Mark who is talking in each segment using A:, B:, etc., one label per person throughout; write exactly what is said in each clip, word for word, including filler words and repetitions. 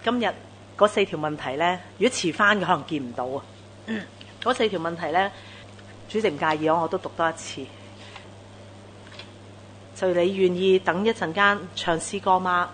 A: 今日嗰四條問題呢，如果遲翻嘅可能見唔到啊。嗰、嗯、四條問題呢，主席唔介意我，我都讀多一次。就你願意等一陣間唱詩歌嗎？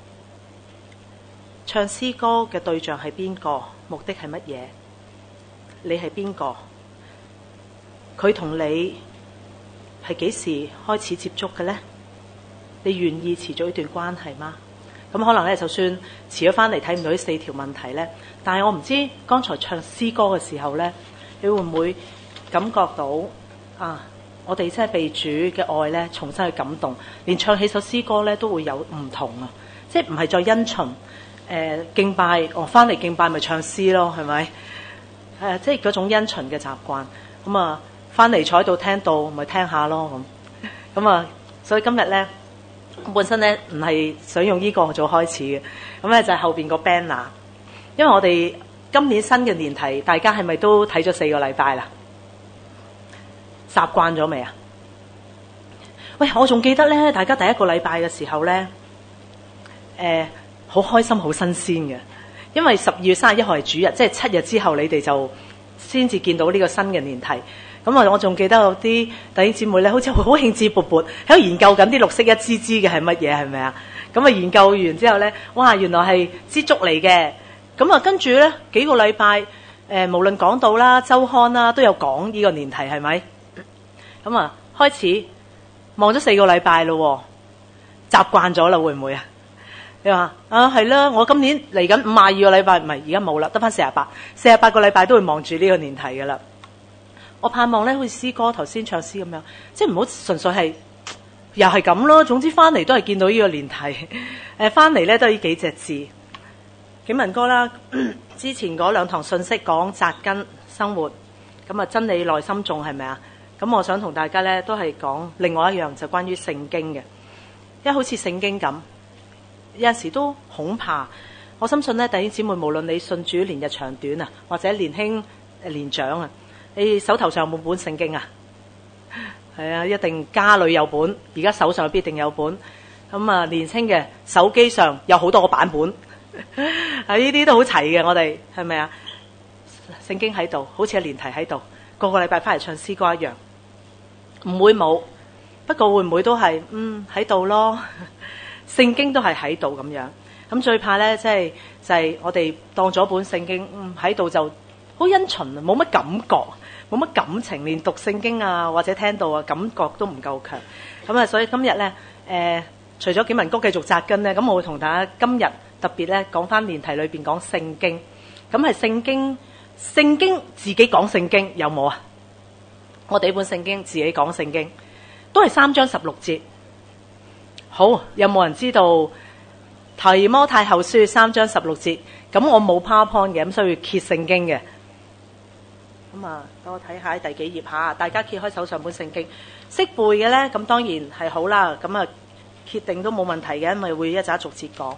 A: 唱詩歌嘅對象係邊個？目的係乜嘢？你係邊個？佢同你係幾時開始接觸嘅呢？你願意持續一段關係嗎？咁可能咧，就算遲咗翻嚟睇唔到呢四條問題呢，但係我唔知剛才唱詩歌嘅時候呢，你會唔會感覺到啊？我哋真係被主嘅愛呢重新去感動，連唱起首詩歌呢都會有唔同啊！即係唔係再因循誒、呃、敬拜，哦翻嚟敬拜咪唱詩咯，係咪？誒、呃、即係嗰種因循嘅習慣。咁啊，翻嚟坐喺度聽到咪聽下咯咁。咁啊，所以今日呢，本身呢唔係想用呢個做開始嘅，咁咧就係後邊個 banner。因為我哋今年新嘅年題，大家係咪都睇咗四個禮拜啦？習慣咗未啊？喂，我仲記得咧，大家第一個禮拜嘅時候咧，誒、呃，好開心，好新鮮嘅，因為十二月三十一號係主日，即係七日之後，你哋就先至見到呢個新嘅年題。咁啊，我仲記得有啲弟兄姊妹咧，好似好興致勃勃喺度研究緊啲綠色一支支嘅係乜嘢，係咪啊？咁啊，研究完之後咧，哇，原來係支竹嚟嘅。咁啊，跟住咧幾個禮拜，誒、呃，無論講道啦、周刊啦，都有講呢個年題，係咪？咁啊，開始望咗四個禮拜咯，習慣咗啦，會唔會啊？你話啊，係啦，我今年嚟緊五十二個禮拜，唔係而家冇啦，得翻四十八，四十八個禮拜都會望住呢個年題噶啦。我盼望咧，好似詩歌頭先唱詩咁樣，即係唔好純粹係又係咁咯。總之翻嚟都係見到呢個年題，誒，翻嚟咧都係呢幾隻字。景文哥啦，之前嗰兩堂信息講扎根生活，咁啊真理內心種係咪啊？咁我想同大家咧都係講另外一樣，就關於聖經嘅，因為好似聖經咁，有陣時都恐怕。我深信咧，弟兄姊妹，無論你信主年日長短啊，或者年輕年長啊，你手頭上有冇本聖經啊？係啊，一定家裏有本，而家手上必定有本。咁啊，年輕嘅手機上有好多個版本，啊呢啲都好齊嘅，我哋係咪啊？聖經喺度，好似係年題喺度，個個禮拜翻嚟唱詩歌一樣。唔會冇，不過會唔會都係嗯喺度咯？聖經都係喺度咁樣。咁最怕咧，即係就係、是、我哋當咗本聖經，嗯喺度就好因循啊，冇乜感覺，冇乜感情，連讀聖經啊或者聽到啊感覺都唔夠強。咁啊，所以今日咧，誒、呃、除咗景文哥繼續紮根咧，咁我會同大家今日特別咧講翻年題裏邊講聖經。咁係聖經，聖經自己講聖經有冇啊？我哋呢本聖經自己講聖經，都係三章十六節。好，有冇人知道提摩太後書三章十六節？咁我冇 PowerPoint 嘅，咁所以要揭聖經嘅。咁啊，等我睇下喺第幾頁下，大家揭開手上本聖經，識背嘅咧，咁當然係好啦。咁啊，揭定都冇問題嘅，因為會一陣逐節講。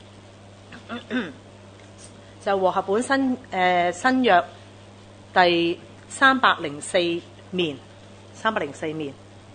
A: 就和合本新誒、呃、新約第三百零四面，三百零四面。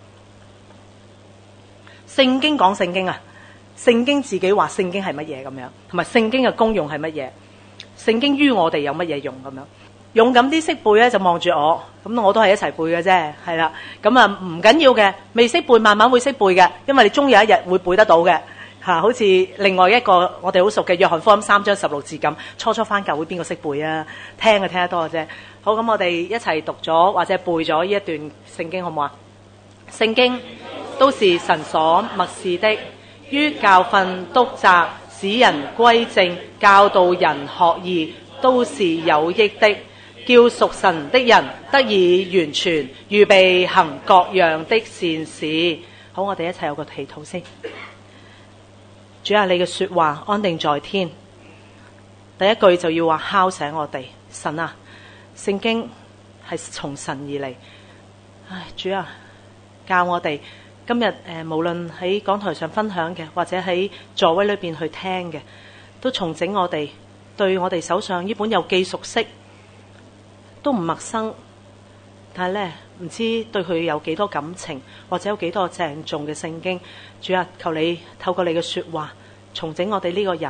A: 聖經講聖經啊，聖經自己話聖經係乜嘢咁樣，同埋聖經嘅功用係乜嘢？聖經於我哋有乜嘢用咁樣？勇敢啲識背咧，就望住我，咁我都係一齊背嘅啫，係啦。咁啊唔緊要嘅，未識背慢慢會識背嘅，因為你終有一日會背得到嘅。嚇，好似另外一個我哋好熟嘅約翰福音三章十六字咁，初初返教會邊個識背啊？聽就聽得多嘅啫。好，咁我哋一齊讀咗或者背咗呢一段聖經好唔好啊？聖經都是神所默示的，於教訓、督責、使人歸正、教導人學義，都是有益的，叫屬神的人得以完全，預備行各樣的善事。好，我哋一齊有個祈禱先。主啊，你嘅說話安定在天。第一句就要話敲醒我哋，神啊，聖經係從神而嚟。唉，主啊，教我哋今日誒、呃，無論喺講台上分享嘅，或者喺座位裏邊去聽嘅，都重整我哋對我哋手上呢本又既熟悉，都唔陌生，但係咧唔知對佢有幾多感情，或者有幾多鄭重嘅聖經。主啊，求你透過你嘅說話重整我哋呢個人，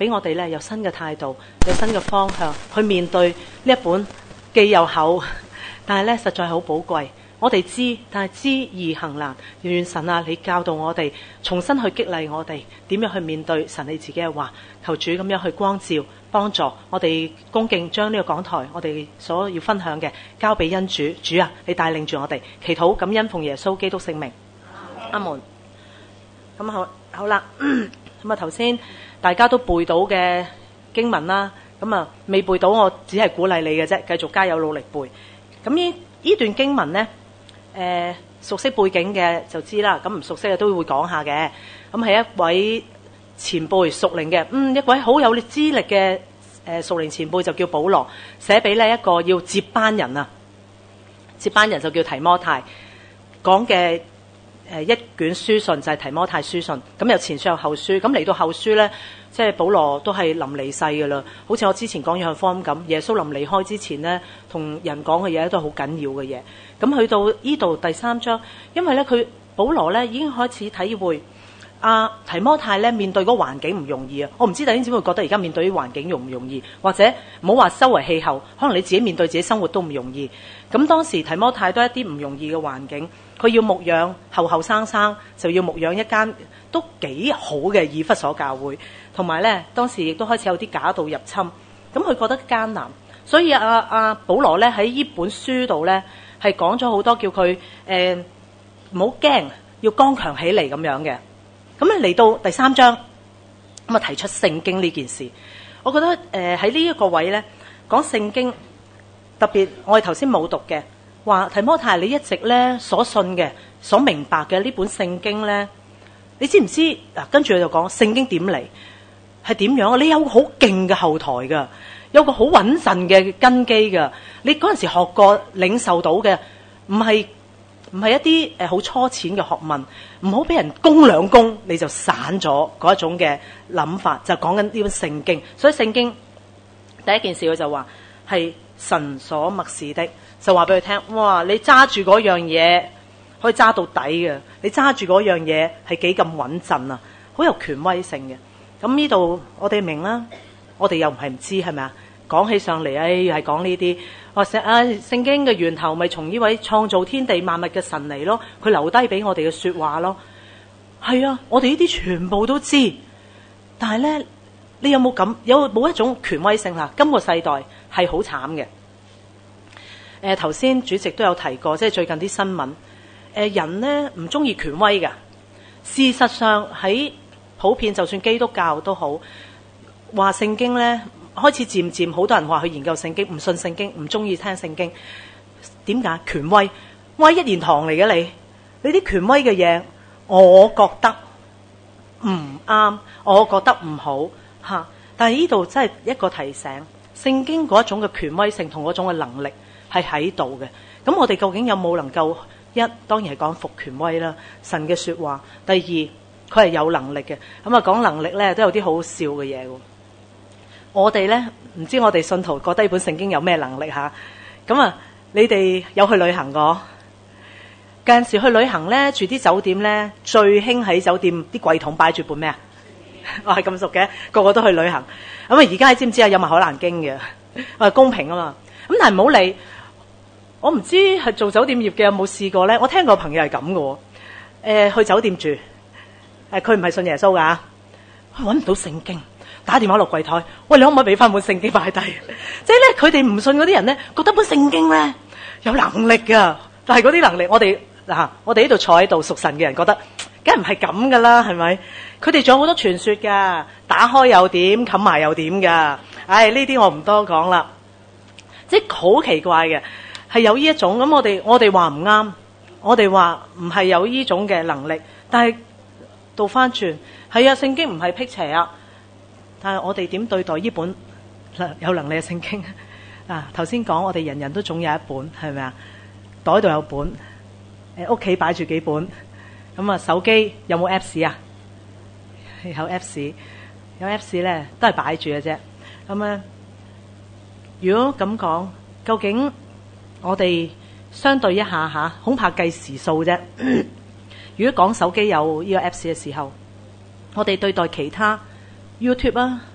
A: 俾我哋咧有新嘅態度，有新嘅方向去面對呢一本既又厚，但係咧實在係好寶貴。我哋知，但係知易行難。願神啊，你教導我哋，重新去激勵我哋，點樣去面對神你自己嘅話。求主咁樣去光照、幫助我哋，恭敬將呢個講台，我哋所要分享嘅交俾恩主。主啊，你帶領住我哋，祈禱感恩奉耶穌基督聖名。阿門。咁好，好啦。咁啊，頭先大家都背到嘅經文啦，咁啊未背到，我只係鼓勵你嘅啫，繼續加油努力背。咁呢呢段經文呢，誒、呃、熟悉背景嘅就知啦，咁唔熟悉嘅都會講下嘅。咁係一位前輩屬靈嘅，嗯，一位好有資歷嘅誒屬靈前輩就叫保羅，寫俾呢一個要接班人啊，接班人就叫提摩太，講嘅誒一卷書信就係提摩太書信。咁有前書有後書，咁嚟到後書呢，即係保羅都係臨離世㗎啦。好似我之前講約翰福音咁，耶穌臨離開之前呢，同人講嘅嘢都係好緊要嘅嘢。咁去到呢度第三章，因為咧佢保羅咧已經開始體會阿、啊、提摩太咧面對嗰個環境唔容易啊！我唔知弟兄姊妹覺得而家面對啲環境容唔容易，或者唔好話周圍氣候，可能你自己面對自己生活都唔容易。咁當時提摩太都係一啲唔容易嘅環境，佢要牧養後後生生，就要牧養一間都幾好嘅以弗所教會，同埋咧當時亦都開始有啲假道入侵，咁佢覺得艱難，所以阿、啊、阿、啊、保羅咧喺呢本書度咧係講咗好多叫佢誒唔好驚，要剛強起嚟咁樣嘅。咁咧嚟到第三章，咁啊提出聖經呢件事，我覺得誒喺呢一個位咧講聖經，特別我哋頭先冇讀嘅，話提摩太你一直咧所信嘅、所明白嘅呢本聖經咧，你知唔知嗱？跟住佢就講聖經點嚟，係點樣啊？你有個好勁嘅後台噶，有個好穩陣嘅根基噶，你嗰陣時學過、領受到嘅，唔係。唔係一啲誒好粗淺嘅學問，唔好俾人攻兩攻你就散咗嗰一種嘅諗法，就講緊呢本聖經。所以聖經第一件事佢就話係神所默示的，就話俾佢聽，哇！你揸住嗰樣嘢可以揸到底嘅，你揸住嗰樣嘢係幾咁穩陣啊，好有權威性嘅。咁呢度我哋明啦，我哋又唔係唔知係咪啊？講起上嚟，哎，係講呢啲。話聖啊，聖經嘅源頭咪從呢位創造天地萬物嘅神嚟咯，佢留低俾我哋嘅說話咯。係啊，我哋呢啲全部都知，但係咧，你有冇咁有冇一種權威性啦？今個世代係好慘嘅。誒、呃，頭先主席都有提過，即係最近啲新聞，誒、呃，人咧唔中意權威㗎。事實上喺普遍，就算基督教都好，話聖經咧。開始漸漸好多人話去研究聖經，唔信聖經，唔中意聽聖經。點解？權威，威一言堂嚟嘅你，你啲權威嘅嘢，我覺得唔啱，我覺得唔好吓。但係呢度真係一個提醒，聖經嗰一種嘅權威性同嗰種嘅能力係喺度嘅。咁我哋究竟有冇能夠一？當然係講服權威啦，神嘅說話。第二，佢係有能力嘅。咁啊，講能力咧都有啲好笑嘅嘢。我哋咧唔知我哋信徒覺得呢本聖經有咩能力吓？咁啊，你哋有去旅行過？有陣時去旅行咧，住啲酒店咧，最興喺酒店啲櫃桶擺住本咩啊？我係咁熟嘅，個個都去旅行。咁啊，而家你知唔知啊？有埋《可蘭經》嘅，我係公平啊嘛。咁但係唔好理，我唔知係做酒店業嘅有冇試過咧。我聽過朋友係咁嘅，誒，去酒店住，誒，佢唔係信耶穌噶，佢搵唔到聖經。打電話落櫃台，喂，你可唔可以俾翻本聖經擺低？即係咧，佢哋唔信嗰啲人咧，覺得本聖經咧有能力噶，但係嗰啲能力，我哋嗱，我哋呢度坐喺度屬神嘅人覺得，梗係唔係咁噶啦，係咪？佢哋仲有好多傳說噶，打開又點，冚埋又點噶。唉，呢啲我唔多講啦。即係好奇怪嘅，係有呢一種咁，我哋我哋話唔啱，我哋話唔係有呢種嘅能力，但係倒翻轉，係啊，聖經唔係辟邪啊。但係我哋點對待呢本有能力嘅聖經啊？頭先講我哋人人都總有一本，係咪啊？袋度有本，誒，屋企擺住幾本，咁啊，手機有冇 Apps 啊？有 Apps， 有 Apps 咧都係擺住嘅啫。咁啊，如果咁講，究竟我哋相對一下吓，恐怕計時數啫。如果講手機有呢個 Apps 嘅時候，我哋對待其他。YouTube 啊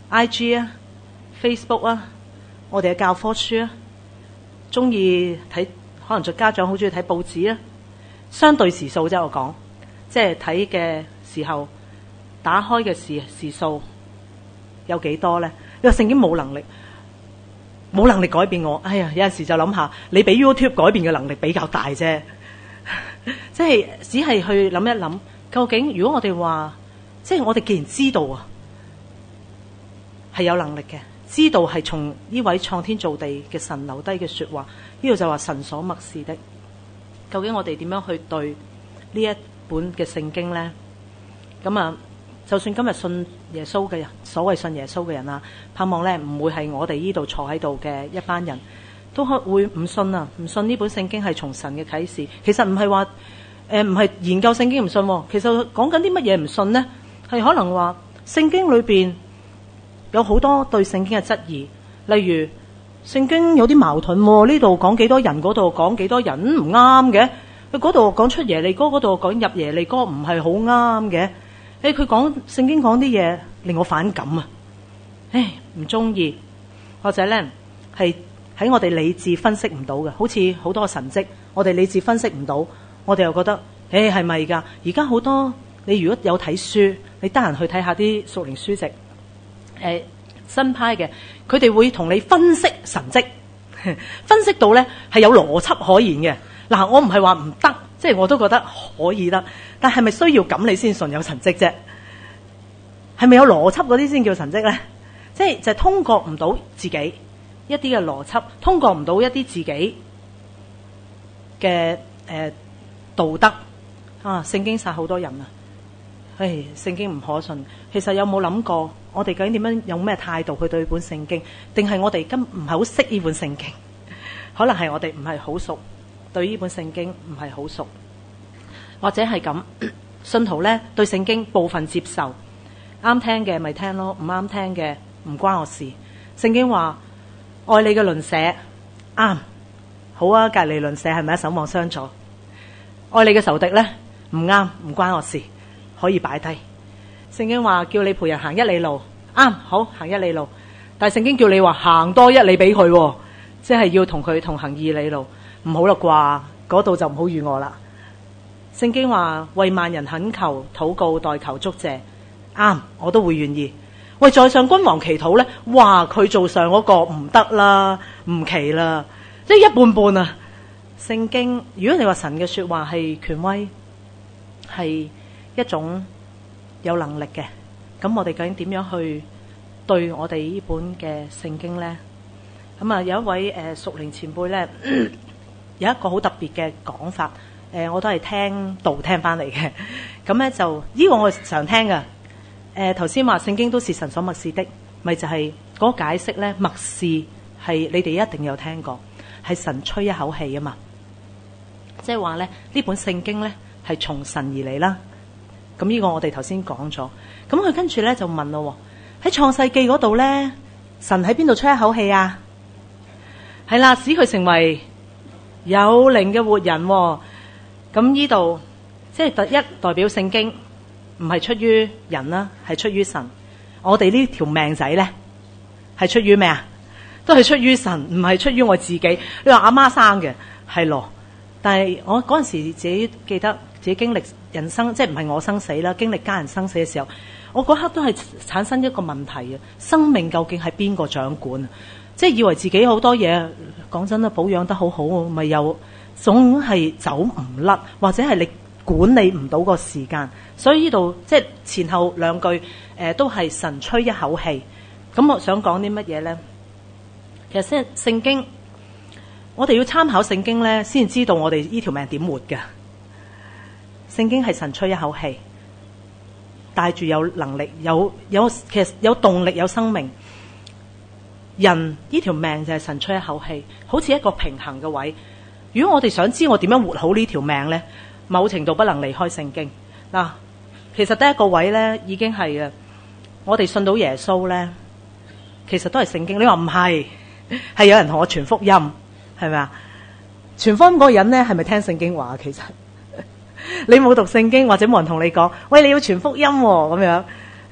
A: I G 啊、Facebook 啊，我哋嘅教科書啊，中意睇，可能做家長好中意睇報紙啊。相對時數啫，我講，即係睇嘅時候，打開嘅時時數有幾多咧？因為聖經冇能力，冇能力改變我。哎呀，有陣時就諗下，你比 YouTube 改變嘅能力比較大啫。即係只係去諗一諗，究竟如果我哋話，即係我哋既然知道啊，係有能力嘅，知道係從呢位創天造地嘅神留低嘅說話，呢度就話神所默示的。究竟我哋點樣去對呢一本嘅聖經呢？咁啊，就算今日信耶穌嘅人，所謂信耶穌嘅人啊，盼望咧唔會係我哋呢度坐喺度嘅一班人都會唔信啊，唔信呢本聖經係從神嘅啟示。其實唔係話誒唔係研究聖經唔信，其實講緊啲乜嘢唔信呢？係可能話聖經裏邊有好多對聖經嘅質疑，例如聖經有啲矛盾，呢度講幾多人，嗰度講幾多人，唔啱嘅。佢嗰度講出耶利哥，嗰度講入耶利哥，唔係好啱嘅。誒，佢講聖經講啲嘢令我反感啊！誒，唔中意，或者咧係喺我哋理智分析唔到嘅，好似好多神蹟，我哋理智分析唔到，我哋又覺得誒係咪㗎？而家好多你如果有睇書，你得閒去睇下啲屬靈書籍，誒新派嘅，佢哋會同你分析神蹟，分析到咧係有邏輯可言嘅。嗱，我唔係話唔得，即係我都覺得可以得，但係咪需要咁你先信有神蹟啫？係咪有邏輯嗰啲先叫神蹟咧？即係就係通過唔到自己一啲嘅邏輯，通過唔到一啲自己嘅誒、呃、道德啊！聖經殺好多人啊！唉，聖經唔可信。其實有冇諗過，我哋究竟點樣用咩態度去對本聖經？定係我哋根唔係好識呢本聖經？可能係我哋唔係好熟。對呢本聖經唔係好熟，或者係咁，信徒咧對聖經部分接受，啱聽嘅咪聽咯，唔啱聽嘅唔關我事。聖經話愛你嘅鄰舍啱，好啊，隔離鄰舍係咪守望相助？愛你嘅仇敵咧唔啱，唔關我事，可以擺低。聖經話叫你陪人行一里路啱，好，行一里路，但係聖經叫你話行多一里俾佢，即係要同佢同行二里路。唔好啦啩，嗰度就唔好與我啦。聖經話為萬人懇求、禱告、代求、祝謝，啱，我都會願意。為在上君王祈禱咧，哇，佢做上嗰個唔得啦，唔奇啦，即係一半半啊。聖經如果你話神嘅說話係權威，係一種有能力嘅，咁我哋究竟點樣去對我哋呢本嘅聖經咧？咁啊，有一位誒屬靈前輩咧。有一個好特別嘅講法，誒，我都係聽道聽翻嚟嘅。咁咧就呢個我常聽㗎。誒，頭先話聖經都是神所默示的，咪就係嗰個解釋咧。默示係你哋一定有聽過，係神吹一口氣啊嘛。即係話咧，呢本聖經咧係從神而嚟啦。咁呢個我哋頭先講咗。咁佢跟住咧就問咯，喺創世記嗰度咧，神喺邊度吹一口氣啊？係啦，使佢成為有靈嘅活人。咁呢度即係第一代表聖經唔係出於人啦，係出於神。我哋呢條命仔咧係出於咩啊？都係出於神，唔係出於我自己。你話阿媽生嘅係咯，但係我嗰陣時自己記得自己經歷人生，即係唔係我生死啦，經歷家人生死嘅時候，我嗰刻都係產生一個問題啊：生命究竟係邊個掌管啊？即係以為自己好多嘢，講真啦，保養得好好，咪又總係走唔甩，或者係你管理唔到個時間。所以呢度即係前後兩句，誒、呃、都係神吹一口氣。咁我想講啲乜嘢咧？其實聖聖經，我哋要參考聖經咧，先知道我哋呢條命點活嘅。聖經係神吹一口氣，帶住有能力，有有其實有動力，有生命。人呢條命就係神吹一口氣，好似一個平衡嘅位。如果我哋想知我點樣活好呢條命呢，某程度不能離開聖經嗱。其實第一個位呢已經係嘅，我哋信到耶穌呢，其實都係聖經。你話唔係，係有人同我傳福音，係咪啊？傳福音嗰個人呢係咪聽聖經話？其實你冇讀聖經，或者冇人同你講，喂，你要傳福音咁樣。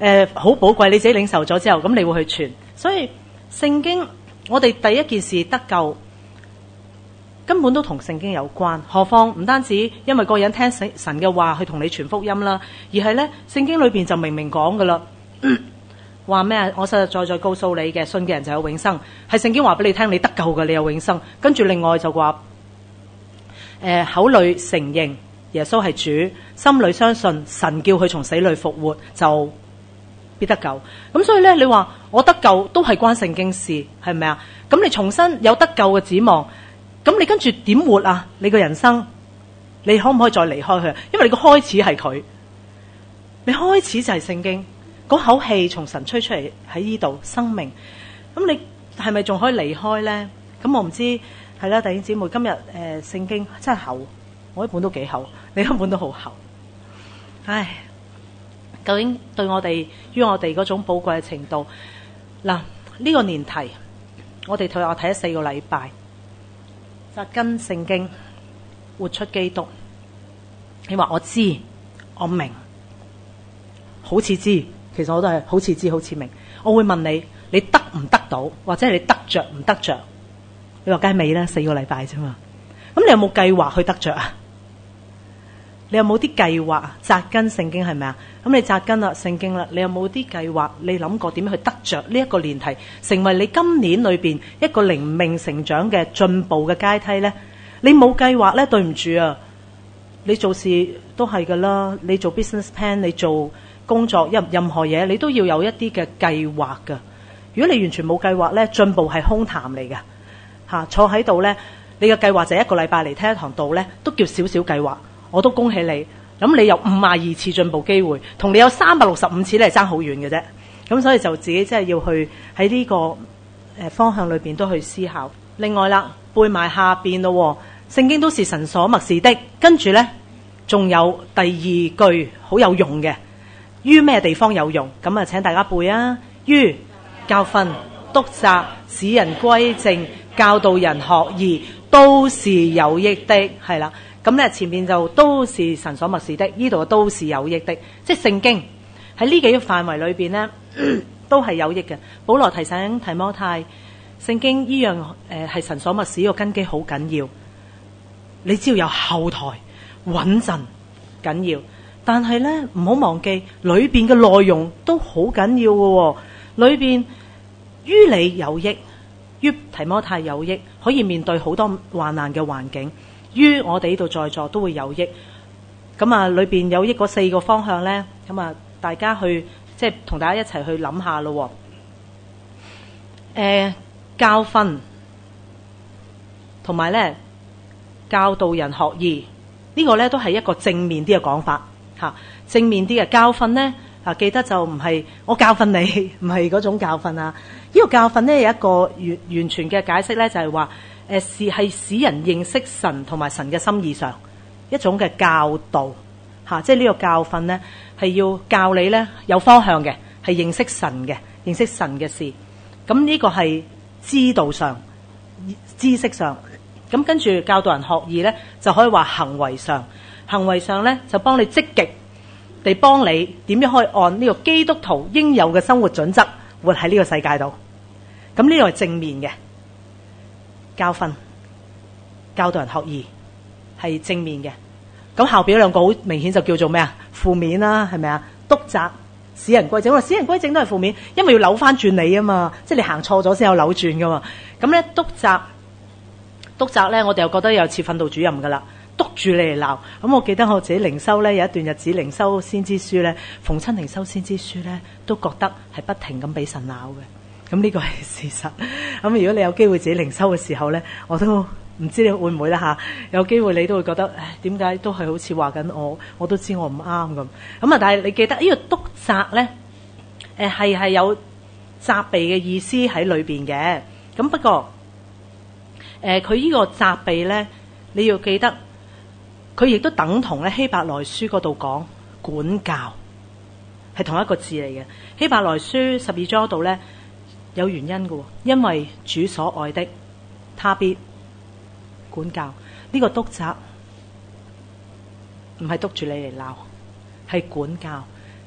A: 誒好寶貴，你自己領受咗之後，咁你會去傳。所以聖經，我哋第一件事得救，根本都同聖經有關。何況唔單止因為個人聽神嘅話去同你傳福音啦，而係咧聖經裏邊就明明講噶啦，話咩啊？我實實在在告訴你嘅，信嘅人就有永生。係聖經話俾你聽，你得救嘅，你有永生。跟住另外就話，誒、呃、口裏承認耶穌係主，心裏相信神叫佢從死裏復活，就必得救。咁所以咧，你話我得救都係關聖經事，係咪啊？咁你重新有得救嘅指望，咁你跟住點活啊？你個人生，你可唔可以再離開佢？因為你個開始係佢，你開始就係聖經，嗰口氣從神吹出嚟喺呢度生命。咁你係咪仲可以離開咧？咁我唔知係啦，弟兄姊妹，今日誒、呃、聖經真係厚，我一本都幾厚，你一本都好厚。唉，究竟對我哋於我哋嗰種寶貴嘅程度，嗱呢、這個年題，我哋同我睇咗四個禮拜，扎根聖經，活出基督。你話我知，我明，好似知，其實我都係好似知，好似明。我會問你，你得唔得到，或者係你得着唔得着？你話梗係未啦，四個禮拜啫嘛。咁你有冇計劃去得着啊？你有冇啲計劃扎根聖經係咪啊？咁你扎根啦聖經啦，你有冇啲計劃？你諗過點樣去得着呢一個年題，成為你今年裏邊一個靈命成長嘅進步嘅階梯呢？你冇計劃呢？對唔住啊！你做事都係噶啦，你做 business plan， 你做工作任任何嘢，你都要有一啲嘅計劃噶。如果你完全冇計劃呢，進步係空談嚟噶。吓，坐喺度呢，你嘅計劃就一個禮拜嚟聽一堂道呢，都叫少少計劃。我都恭喜你，咁你有五十二次進步機會，同你有三百六十五次咧係爭好遠嘅啫。咁所以就自己真係要去喺呢個誒方向裏邊都去思考。另外啦，背埋下邊咯，聖經都是神所默示的。跟住呢，仲有第二句好有用嘅，於咩地方有用？咁啊，請大家背啊。於教訓、督責、使人歸正、教導人學義，都是有益的。係啦。咁咧前面就都是神所默示的，呢度都是有益的，即係聖經喺呢幾個範圍裏邊呢，都係有益嘅。保羅提醒提摩太，聖經呢樣誒係神所默示，呢個根基好緊要，你只要有後台穩陣緊要，但係咧唔好忘記裏邊嘅內容都好緊要嘅，裏邊於你有益，於提摩太有益，可以面對好多患難嘅環境。於我哋呢度在座都會有益，咁啊裏邊有益嗰四個方向呢，咁啊大家去即係同大家一齊去諗下咯。誒、呃，教訓同埋呢教導人學義，呢、這個呢都係一個正面啲嘅講法吓。正面啲嘅教訓呢，啊記得就唔係我教訓你，唔係嗰種教訓啊。呢、這個教訓呢，有一個完完全嘅解釋呢，就係話。誒，是係使人認識神同埋神嘅心意上一種嘅教導吓，即係呢個教訓呢，係要教你呢有方向嘅，係認識神嘅，認識神嘅事。咁呢個係知道上、知識上。咁跟住教導人學義呢，就可以話行為上，行為上呢，就幫你積極地幫你點樣可以按呢個基督徒應有嘅生活準則活喺呢個世界度。咁呢個係正面嘅。教訓、教導人學義係正面嘅，咁後邊兩個好明顯就叫做咩啊？負面啦，係咪啊？督責、使人歸正，我話使人歸正都係負面，因為要扭翻轉你啊嘛，即係你行錯咗先有扭轉噶嘛。咁咧督責、督責咧，我哋又覺得有似訓導主任噶啦，督住你嚟鬧。咁我記得我自己靈修咧有一段日子靈修先知書咧，逢親靈修先知書咧，都覺得係不停咁俾神鬧嘅。咁呢個係事實。咁如果你有機會自己靈修嘅時候呢，我都唔知你會唔會啦嚇。有機會你都會覺得，唉，點解都係好似話緊我，我都知我唔啱咁。咁啊，但係你記得呢個督責呢，誒係係有責備嘅意思喺裏邊嘅。咁不過，誒佢呢個責備呢，你要記得，佢亦都等同咧希伯來書嗰度講管教，係同一個字嚟嘅。希伯來書十二章嗰度呢。有原因嘅，因為主所愛的，他必管教。呢、這個督責唔係督住你嚟鬧，係管教。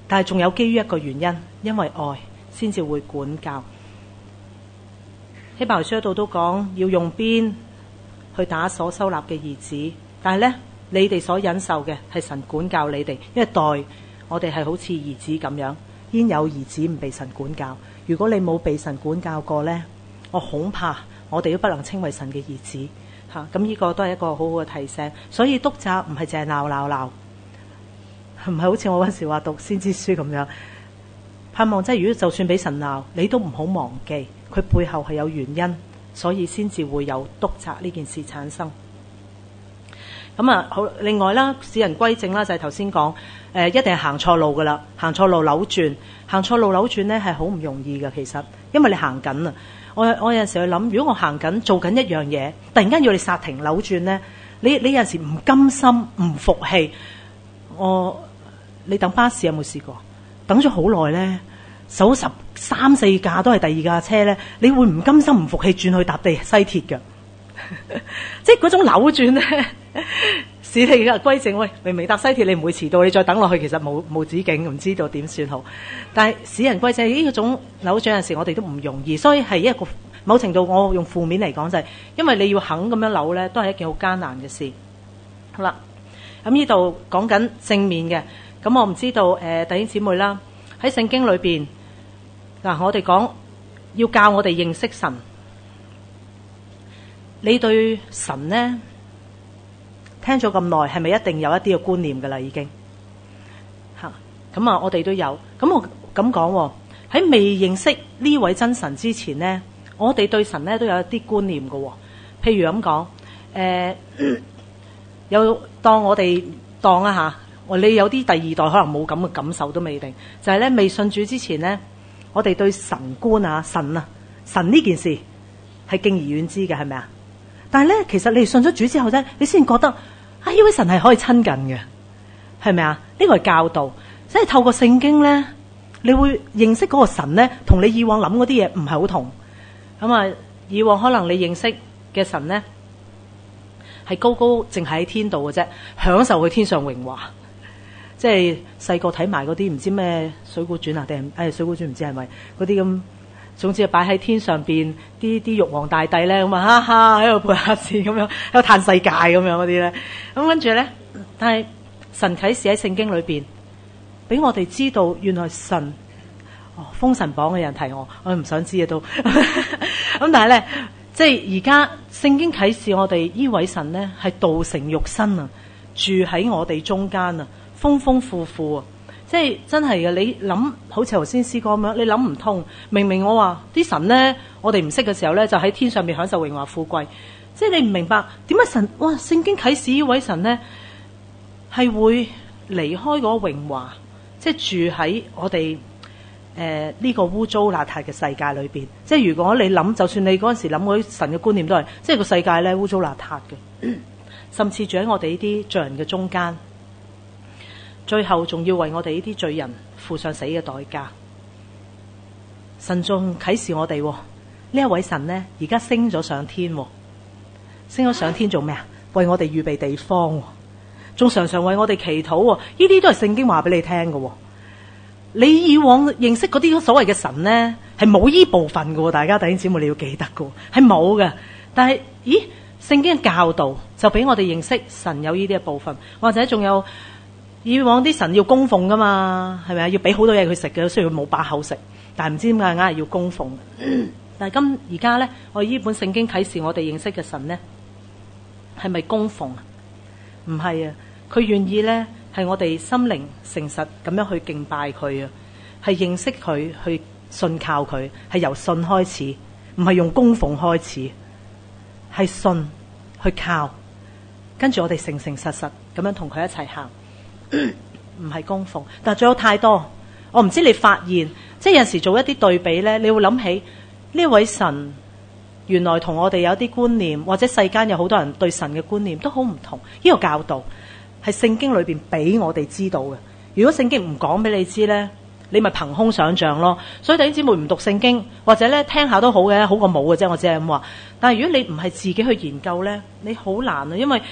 A: 但係仲有基於一個原因，因為愛先至會管教。希伯來書度都講要用鞭去打所收納嘅兒子，但係呢，你哋所忍受嘅係神管教你哋，因為待我哋係好似兒子咁樣，焉有兒子唔被神管教？如果你冇被神管教過呢，我恐怕我哋都不能稱為神嘅兒子吓。咁呢個都係一個好好嘅提醒。所以督責唔係淨係鬧鬧鬧，唔係好似我嗰時話讀先知書咁樣。盼望即係如果就算俾神鬧，你都唔好忘記佢背後係有原因，所以先至會有督責呢件事產生。咁啊，好，另外啦，使人歸正啦，就係頭先講，誒，一定係行錯路噶啦，行錯路扭轉，行錯路扭轉咧係好唔容易噶，其實，因為你行緊啊。我我有陣時去諗，如果我行緊做緊一樣嘢，突然間要你剎停扭轉咧，你你有陣時唔甘心唔服氣。我你等巴士有冇試過？等咗好耐咧，數十三四架都係第二架車咧，你會唔甘心唔服氣轉去搭地西鐵㗎？即係嗰種扭轉咧，使你嘅歸正。喂，明明搭西鐵你唔會遲到，你再等落去其實冇冇止境，唔知道點算好。但係使人歸正呢種扭轉有陣時我哋都唔容易，所以係一個某程度我用負面嚟講就係、是，因為你要肯咁樣扭咧，都係一件好艱難嘅事。好啦，咁呢度講緊正面嘅，咁我唔知道誒、呃、弟兄姊妹啦，喺聖經裏邊嗱，我哋講要教我哋認識神。你對神呢聽咗咁耐，係咪一定有一啲嘅觀念噶啦？已經吓咁啊，我哋都有。咁我咁講喺未認識呢位真神之前呢，我哋對神呢都有一啲觀念噶。譬如咁講，誒、呃，有當我哋當啊吓，你有啲第二代可能冇咁嘅感受都未定。就係、是、咧未信主之前呢，我哋對神觀啊、神啊、神呢件事係敬而遠之嘅，係咪啊？但係咧，其實你信咗主之後咧，你先覺得啊，呢位神係可以親近嘅，係咪啊？呢個係教導，即係透過聖經咧，你會認識嗰個神咧，同你以往諗嗰啲嘢唔係好同。咁啊，以往可能你認識嘅神咧，係高高淨係喺天度嘅啫，享受佢天上榮華。即係細個睇埋嗰啲唔知咩水滸傳啊，定係誒水滸傳唔知係咪嗰啲咁。總之係擺喺天上邊啲啲玉皇大帝咧，咁啊哈哈喺度背下字咁樣，喺度嘆世界咁樣嗰啲咧。咁跟住咧，但係神啟示喺聖經裏邊，俾我哋知道原來神哦，封神榜嘅人提我，我唔想知啊都。咁但係咧，即係而家聖經啟示我哋呢位神咧係道成肉身啊，住喺我哋中間啊，豐豐富富啊。即係真係嘅，你諗好似頭先詩歌咁樣，你諗唔通。明明我話啲神咧，我哋唔識嘅時候咧，就喺天上面享受榮華富貴。即係你唔明白點解神哇？聖經啟示呢位神咧係會離開嗰個榮華，即係住喺我哋誒呢個污糟邋遢嘅世界裏邊。即係如果你諗，就算你嗰陣時諗嗰啲神嘅觀念都係，即係個世界咧污糟邋遢嘅，甚至住喺我哋呢啲罪人嘅中間。最後仲要為我哋呢啲罪人付上死嘅代價。神仲啟示我哋，呢一位神呢，而家升咗上天，升咗上天做咩啊？為我哋預備地方，仲常常為我哋祈禱。呢啲都係聖經話俾你聽嘅。你以往認識嗰啲所謂嘅神呢，係冇呢部分嘅。大家弟兄姊妹你要記得嘅，係冇嘅。但係，咦？聖經嘅教導就俾我哋認識神有呢啲嘅部分，或者仲有。以往啲神要供奉噶嘛，係咪啊？要俾好多嘢佢食嘅，雖然佢冇把口食，但係唔知點解硬係要供奉。但係今而家咧，我呢本聖經啟示我哋認識嘅神咧，係咪供奉啊？唔係啊，佢願意咧係我哋心靈誠實咁樣去敬拜佢啊，係認識佢，去信靠佢，係由信開始，唔係用供奉開始，係信去靠，跟住我哋誠誠實實咁樣同佢一齊行。唔係供奉，但係仲有太多。我唔知你發現，即係有陣時做一啲對比咧，你會諗起呢位神原來同我哋有啲觀念，或者世間有好多人對神嘅觀念都好唔同。呢個教導係聖經裏邊俾我哋知道嘅。如果聖經唔講俾你知咧，你咪憑空想象咯。所以弟兄姊妹唔讀聖經，或者咧聽下都好嘅，好過冇嘅啫。我只係咁話。但係如果你唔係自己去研究咧，你好難啊，因為誒、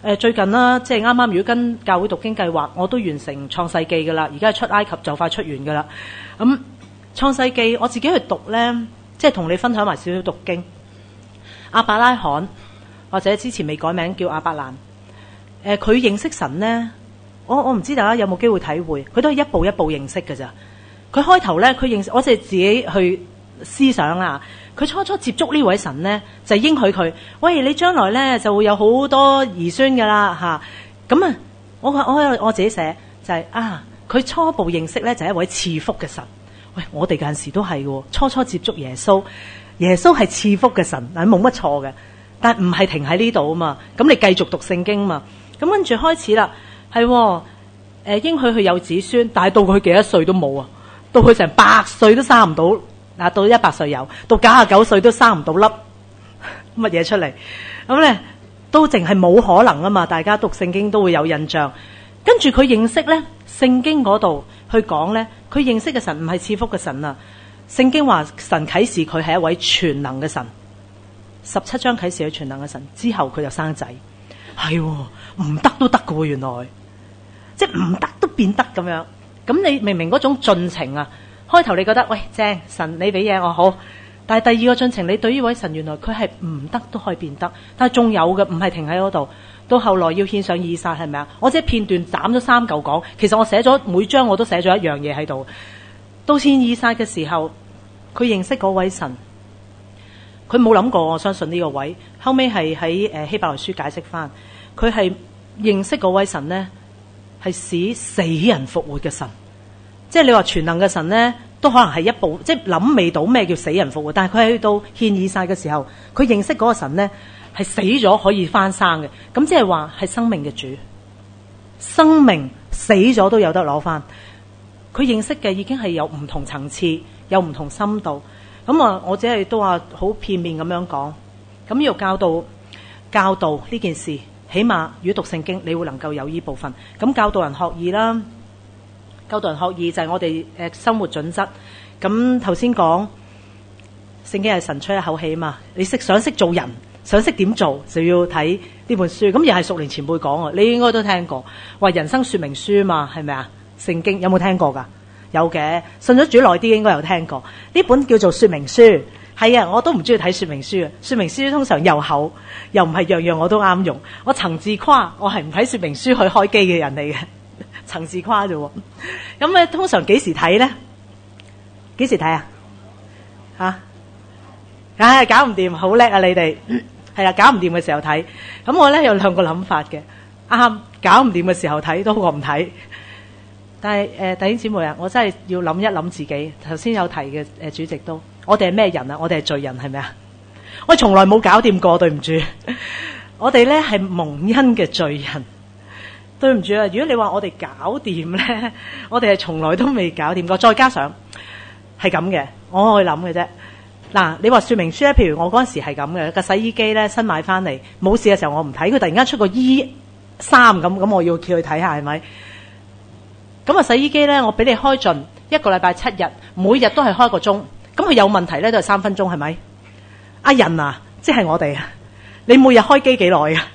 A: 呃、最近啦，即係啱啱如果跟教會讀經計劃，我都完成創世記噶啦，而家出埃及就快出完噶啦。咁、嗯、創世記我自己去讀咧，即係同你分享埋少少讀經。亞伯拉罕或者之前未改名叫亞伯蘭，誒、呃、佢認識神咧，我我唔知大家有冇機會體會，佢都係一步一步認識㗎咋。佢開頭咧，佢認識，我就自己去思想啦。佢初初接觸呢位神咧，就應許佢，喂，你將來咧就會有好多兒孫噶啦吓。咁啊，我我我自己寫就係、是、啊，佢初步認識咧就係一位賜福嘅神。喂，我哋有陣時都係嘅，初初接觸耶穌，耶穌係賜福嘅神，嗱冇乜錯嘅，但係唔係停喺呢度啊嘛。咁你繼續讀聖經嘛。咁跟住開始啦，係誒、呃、應許佢有子孫，但係到佢幾多歲都冇啊，到佢成百歲都生唔到。嗱，到一百歲有，到九十九歲都生唔到粒乜嘢出嚟，咁咧都淨係冇可能啊嘛！大家讀聖經都會有印象。跟住佢認識咧，聖經嗰度去講咧，佢認識嘅神唔係賜福嘅神啊！聖經話神啟示佢係一位全能嘅神，十七章啟示佢全能嘅神之後，佢就生仔，係唔得都得㗎喎，原來即係唔得都變得咁樣。咁你明明嗰種進程啊？開頭你覺得喂正，神你俾嘢我好，但係第二個進程，你對於位神原來佢係唔得都可以變得，但係仲有嘅唔係停喺嗰度，到後來要獻上以撒係咪啊？我即係片段斬咗三嚿講，其實我寫咗每章我都寫咗一樣嘢喺度。到獻以撒嘅時候，佢認識嗰位神，佢冇諗過，我相信呢個位後尾係喺誒希伯來書解釋翻，佢係認識嗰位神呢，係使死人復活嘅神。即係你話全能嘅神咧，都可能係一步，即係諗未到咩叫死人復活。但係佢去到獻以撒嘅時候，佢認識嗰個神咧係死咗可以翻生嘅。咁即係話係生命嘅主，生命死咗都有得攞翻。佢認識嘅已經係有唔同層次，有唔同深度。咁啊，我只係都話好片面咁樣講。咁要教導教導呢件事，起碼如果讀聖經，你會能夠有呢部分。咁教導人學義啦。教導人學義就係我哋誒生活準則。咁頭先講聖經係神出一口氣嘛，你識想識做人，想識點做，就要睇呢本書。咁又係熟年前輩講啊，你應該都聽過話人生說明書嘛，係咪啊？聖經有冇聽過噶？有嘅，信咗主耐啲應該有聽過。呢本叫做說明書，係啊，我都唔中意睇說明書啊。說明書通常又厚，又唔係樣樣我都啱用。我曾自誇，我係唔睇說明書去開機嘅人嚟嘅。層次誇啫喎，咁咧通常幾時睇咧？幾時睇啊？吓，唉，搞唔掂，好叻啊！你哋係啦，搞唔掂嘅時候睇。咁我咧有兩個諗法嘅，啱搞唔掂嘅時候睇都好過唔睇。但係誒，弟兄姊妹啊，我真係要諗一諗自己。頭先有提嘅誒，主席都，我哋係咩人啊？我哋係罪人係咪啊？我從來冇搞掂過，對唔住。我哋咧係蒙恩嘅罪人。對唔住啊！如果你話我哋搞掂咧，我哋係從來都未搞掂過。再加上係咁嘅，我去諗嘅啫。嗱，你話說明書咧，譬如我嗰陣時係咁嘅，個洗衣機咧新買翻嚟冇事嘅時候我唔睇，佢突然間出個 E 三咁，咁我要叫佢睇下係咪？咁啊洗衣機咧，我俾你開盡一個禮拜七日，每日都係開個鐘，咁佢有問題咧都係三分鐘係咪？阿人啊，即係我哋啊，你每日開機幾耐啊？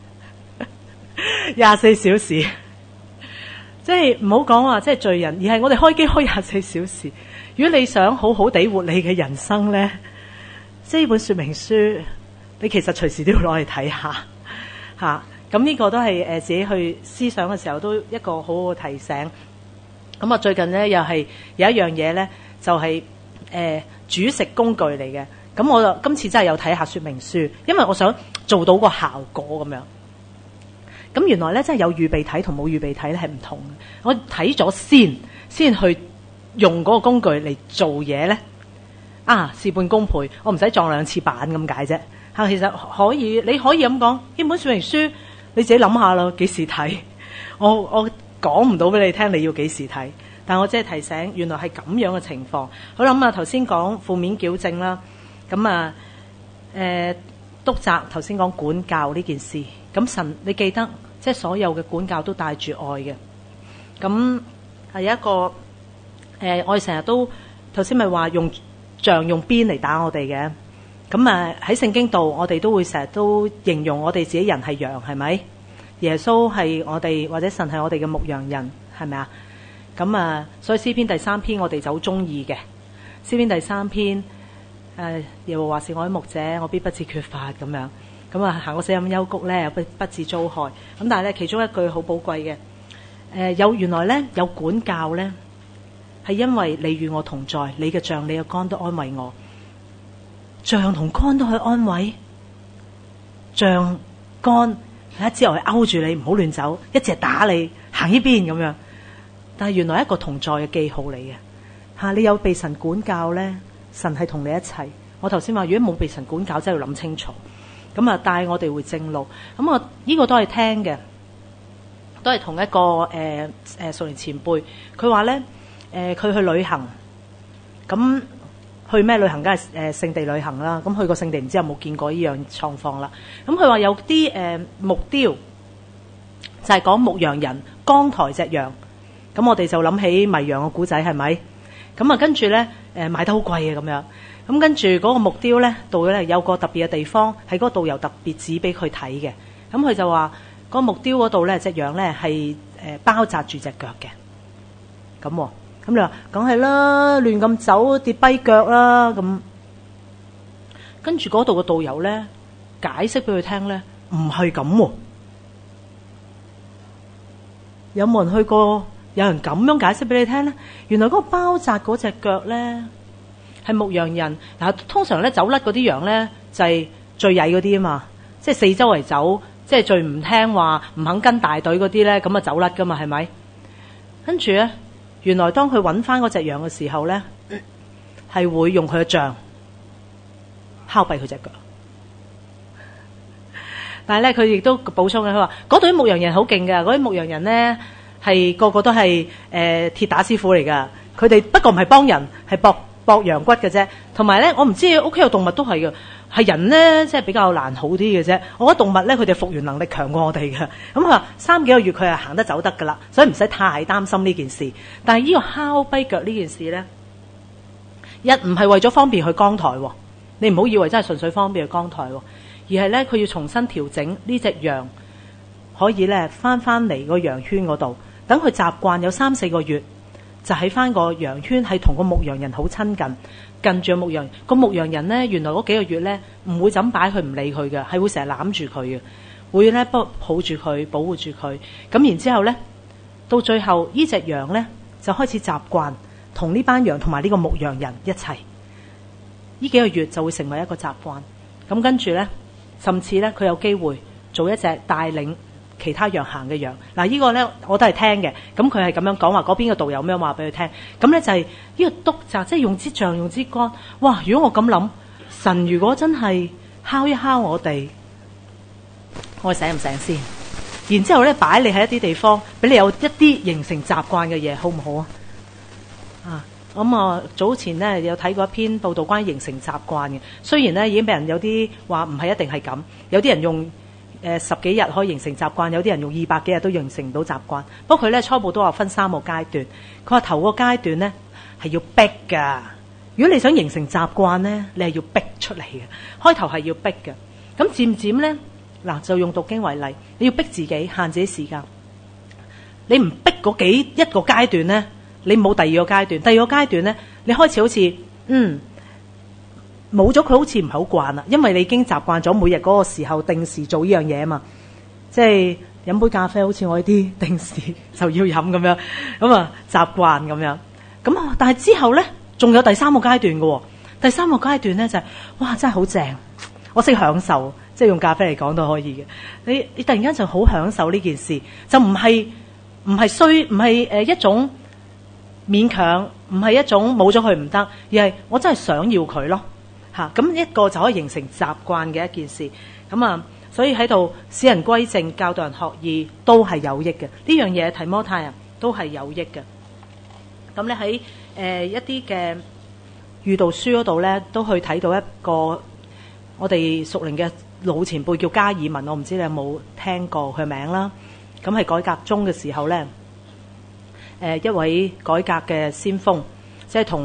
A: 廿四小時，即係唔好講話，即係罪人，而係我哋開機開廿四小時。如果你想好好地活你嘅人生咧，即係呢本說明書，你其實隨時都要攞嚟睇下吓。咁呢個都係誒自己去思想嘅時候，都一個好好嘅提醒。咁啊，最近咧又係有一樣嘢咧，就係、是、誒、呃、煮食工具嚟嘅。咁我就今次真係有睇下說明書，因為我想做到個效果咁樣。咁原來咧真係有預備體同冇預備體咧係唔同嘅。我睇咗先，先去用嗰個工具嚟做嘢咧，啊事半功倍，我唔使撞兩次板咁解啫。嚇，其實可以，你可以咁講，呢本說明書你自己諗下咯，幾時睇？我我講唔到俾你聽，你要幾時睇？但我即係提醒，原來係咁樣嘅情況。好啦，咁啊頭先講負面矯正啦，咁啊誒督責頭先講管教呢件事，咁神你記得。即係所有嘅管教都帶住愛嘅，咁係有一個誒、呃，我哋成日都頭先咪話用杖用鞭嚟打我哋嘅，咁啊喺聖經度我哋都會成日都形容我哋自己人係羊，係咪？ 耶穌係我哋或者神係我哋嘅牧羊人，係咪啊？咁啊，所以詩篇第三篇我哋就好中意嘅。詩篇第三篇，誒、呃，耶和華是我的牧者，我必不致缺乏咁樣。咁啊，行過死蔭幽谷咧，不不致遭害。咁但係咧，其中一句好寶貴嘅，誒、呃，有原來咧有管教咧，係因為你與我同在，你嘅杖、你嘅竿都安慰我。杖同竿都可以安慰，杖竿一支嚟勾住你，唔好亂走；一隻打你，行呢邊咁樣。但係原來一個同在嘅記號嚟嘅吓，你有被神管教咧，神係同你一齊。我頭先話，如果冇被神管教，真係要諗清楚。咁啊，帶我哋回正路。咁我呢個都係聽嘅，都係同一個誒誒數年前輩。佢話咧，誒佢去旅行，咁去咩旅行？梗係誒聖地旅行啦。咁去過聖地，唔知有冇見過呢樣狀況啦。咁佢話有啲誒木雕，就係講牧羊人扛抬隻羊。咁我哋就諗起迷羊嘅古仔，係咪？咁啊，跟住咧誒賣得好貴嘅咁樣。咁跟住嗰個木雕咧，到咧有個特別嘅地方，係嗰個導遊特別指俾佢睇嘅。咁佢就話嗰個木雕嗰度咧，隻羊咧係誒包紮住隻腳嘅。咁咁你話，梗係啦，亂咁走跌跛腳啦。咁跟住嗰度嘅導遊咧解釋俾佢聽咧，唔係咁。有冇人去過？有人咁樣解釋俾你聽咧？原來嗰個包紮嗰隻腳咧，係牧羊人嗱，通常咧走甩嗰啲羊咧就係、是、最曳嗰啲啊嘛，即係四周圍走，即係最唔聽話、唔肯跟大隊嗰啲咧，咁啊走甩噶嘛，係咪？跟住咧，原來當佢揾翻嗰隻羊嘅時候咧，係會用佢嘅杖敲斃佢隻腳。但係咧，佢亦都補充嘅，佢話嗰隊牧羊人好勁㗎，嗰啲牧羊人咧係個個都係誒、呃、鐵打師傅嚟㗎，佢哋不過唔係幫人，係搏。駁羊骨嘅啫，同埋咧，我唔知屋企有動物都係嘅，係人咧即係比較難好啲嘅啫。我覺得動物咧，佢哋復原能力強過我哋嘅。咁佢話三幾個月佢係行得走得噶啦，所以唔使太擔心呢件事。但係呢個敲跛腳呢件事咧，一唔係為咗方便去扛抬，你唔好以為真係純粹方便去扛抬，而係咧佢要重新調整呢隻羊，可以咧翻翻嚟個羊圈嗰度，等佢習慣有三四個月。就喺翻個羊圈，係同個牧羊人好親近，近住個牧羊人。個牧羊人咧，原來嗰幾個月咧，唔會怎擺佢唔理佢嘅，係會成日攬住佢嘅，會咧抱抱住佢，保護住佢。咁然之後咧，到最後呢隻羊咧就開始習慣同呢班羊同埋呢個牧羊人一齊。呢幾個月就會成為一個習慣。咁跟住咧，甚至咧佢有機會做一隻帶領其他羊行嘅羊。嗱，呢個咧我都係聽嘅。咁佢係咁樣講話，嗰邊嘅導遊咁樣話俾佢聽。咁咧就係呢個督責，即係用支杖用支竿。哇！如果我咁諗，神如果真係敲一敲我哋，我醒唔醒先？然之後咧擺你喺一啲地方，俾你有一啲形成習慣嘅嘢，好唔好啊？啊！咁啊，早前咧有睇過一篇報道關於形成習慣嘅。雖然咧已經俾人有啲話唔係一定係咁，有啲人用。誒、呃、十幾日可以形成習慣，有啲人用二百幾日都形成唔到習慣。不過佢咧初步都話分三個階段。佢話頭個階段咧係要逼㗎。如果你想形成習慣咧，你係要逼出嚟嘅。開頭係要逼嘅。咁漸漸咧，嗱就用讀經為例，你要逼自己限自己時間。你唔逼嗰幾一個階段咧，你冇第二個階段。第二個階段咧，你開始好似嗯。冇咗佢好似唔係好慣啦，因為你已經習慣咗每日嗰個時候定時做呢樣嘢啊嘛，即係飲杯咖啡，好似我呢啲定時就要飲咁樣，咁啊習慣咁樣。咁啊，但係之後咧，仲有第三個階段嘅喎。第三個階段咧就係、是，哇，真係好正，我識享受，即係用咖啡嚟講都可以嘅。你你突然間就好享受呢件事，就唔係唔係衰，唔係誒一種勉強，唔係一種冇咗佢唔得，而係我真係想要佢咯。咁一個就可以形成習慣嘅一件事，咁啊，所以喺度使人歸正、教導人學義都係有益嘅。呢樣嘢提摩太啊都係有益嘅。咁咧喺誒一啲嘅喻道書嗰度咧，都去睇到一個我哋屬靈嘅老前輩叫加爾文，我唔知你有冇聽過佢名啦。咁係改革中嘅時候咧，誒一位改革嘅先鋒，即係同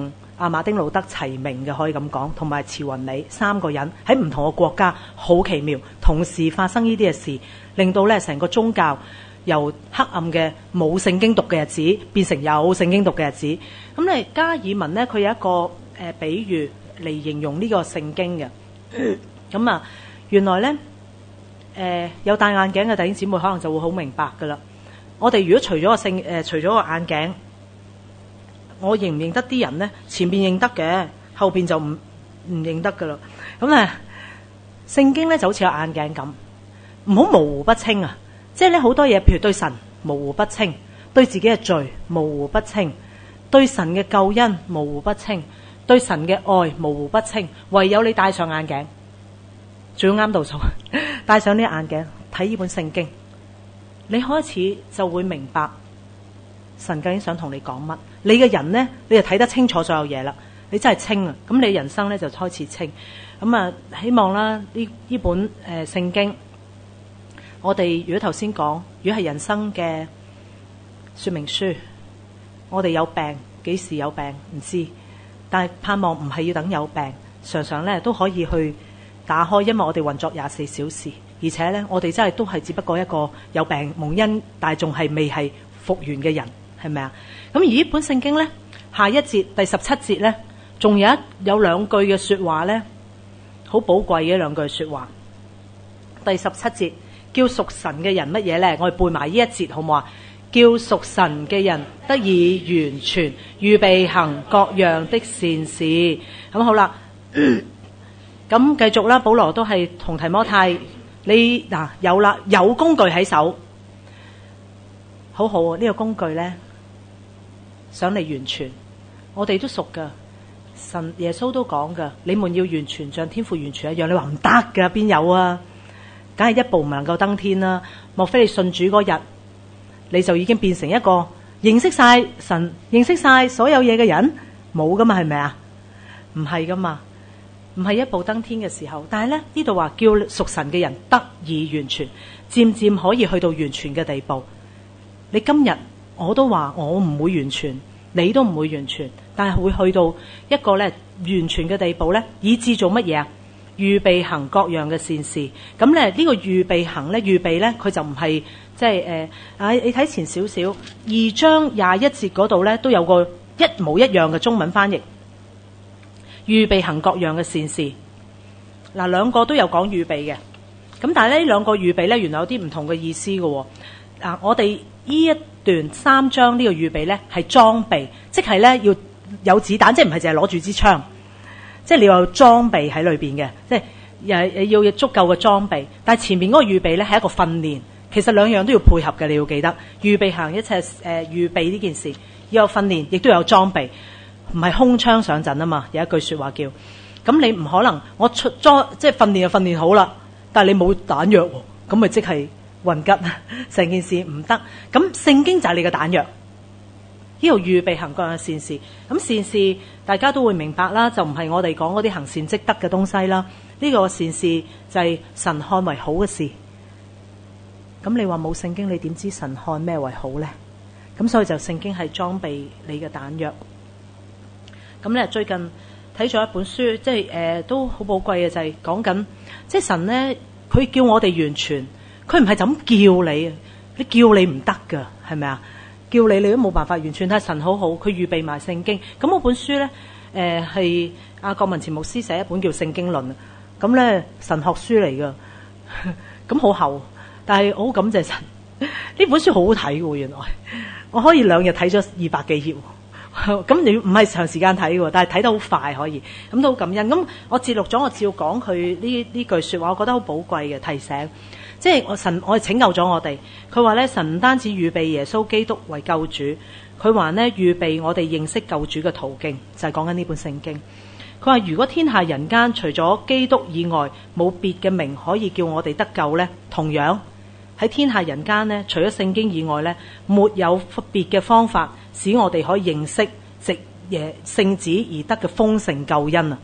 A: 阿馬丁路德齊名嘅，可以咁講，同埋慈雲理三個人喺唔同嘅國家，好奇妙，同時發生呢啲嘅事，令到咧成個宗教由黑暗嘅冇聖經讀嘅日子變成有聖經讀嘅日子。咁咧加爾文呢，佢有一個誒、呃、比喻嚟形容呢個聖經嘅。咁啊，原來咧誒、呃、有戴眼鏡嘅弟兄姊妹可能就會好明白噶啦。我哋如果除咗個聖誒、呃、除咗個眼鏡，我認唔認得啲人咧？前邊認得嘅，後邊就唔唔認得噶啦。咁咧聖經咧就好似有眼鏡咁，唔好模糊不清啊！即係咧好多嘢，譬如對神模糊不清，對自己嘅罪模糊不清，對神嘅救恩模糊不清，對神嘅愛模糊不清。唯有你戴上眼鏡，仲要啱度數，戴上呢眼鏡睇呢本聖經，你開始就會明白神究竟想同你講乜。你嘅人呢，你就睇得清楚所有嘢啦。你真係清啊！咁你人生呢就開始清。咁啊，希望啦呢呢本誒、呃、聖經。我哋如果頭先講，如果係人生嘅說明書，我哋有病，幾時有病唔知，但係盼望唔係要等有病，常常咧都可以去打開，因為我哋運作廿四小時，而且咧我哋真係都係只不過一個有病蒙恩，但係仲係未係復原嘅人，係咪啊？咁而呢本聖經咧，下一節第十七節咧，仲有一有兩句嘅說話咧，好寶貴嘅兩句說話。第十七節。叫屬神嘅人乜嘢呢？我哋背埋呢一節好唔好啊？叫屬神嘅人得以完全，預備行各樣的善事。咁好啦，咁繼續啦。保羅都係同提摩太，你嗱、啊、有啦，有工具喺手，好好啊！呢、這個工具呢，想嚟完全，我哋都熟噶。神耶穌都講噶，你們要完全，像天父完全一樣。你話唔得噶，邊有啊？梗係一步唔能夠登天啦！莫非你信主嗰日，你就已經變成一個認識晒神、認識晒所有嘢嘅人？冇噶嘛，係咪啊？唔係噶嘛，唔係一步登天嘅時候。但係咧呢度話叫屬神嘅人得以完全，漸漸可以去到完全嘅地步。你今日我都話我唔會完全，你都唔會完全，但係會去到一個咧完全嘅地步咧，以致做乜嘢啊？預備行各樣嘅善事。咁咧呢個預備行咧，預備咧佢就唔係即係誒啊！你睇前少少二章廿一節嗰度咧，都有個一模一樣嘅中文翻譯。預備行各樣嘅善事，嗱兩個都有講預備嘅。咁但係咧呢兩個預備咧，原來有啲唔同嘅意思嘅喎。啊，我哋呢一段三章呢個預備咧係裝備，即係咧要有子彈，即係唔係淨係攞住支槍。即係你話有裝備喺裏邊嘅，即係又要足夠嘅裝備。但係前面嗰個預備咧係一個訓練，其實兩樣都要配合嘅。你要記得預備行一切誒、呃、預備呢件事，要有訓練，亦都有裝備，唔係空槍上陣啊嘛。有一句說話叫咁，你唔可能我出裝即係訓練就訓練好啦，但係你冇彈藥，咁咪即係混吉，成件事唔得。咁聖經就係你嘅彈藥。呢度預備行各樣善事，咁善事大家都會明白啦，就唔係我哋講嗰啲行善積德嘅東西啦。呢個善事就係神看為好嘅事。咁你話冇聖經，你點知神看咩為好呢？咁所以就聖經係裝備你嘅彈藥。咁咧最近睇咗一本書，即係誒、呃、都好寶貴嘅，就係講緊即係神呢，佢叫我哋完全，佢唔係就咁叫你，你叫你唔得噶，係咪啊？叫你你都冇辦法完全。睇神好好，佢預備埋聖經。咁嗰本書咧，誒係阿郭文前牧師寫一本叫《聖經論》。咁咧神學書嚟噶，咁好厚，但係我好感謝神。呢本書好好睇嘅，原來我可以兩日睇咗二百幾頁。咁你唔係長時間睇嘅，但係睇得好快可以。咁都好感恩。咁我節錄咗，我照講佢呢呢句說話，我覺得好寶貴嘅提醒。即係我神，我係拯救咗我哋。佢話咧，神唔單止預備耶穌基督為救主，佢話咧預備我哋認識救主嘅途徑，就係講緊呢本聖經。佢話如果天下人間除咗基督以外冇別嘅名可以叫我哋得救咧，同樣喺天下人間咧，除咗聖經以外咧，沒有別嘅方法使我哋可以認識藉耶聖子而得嘅豐盛救恩啊！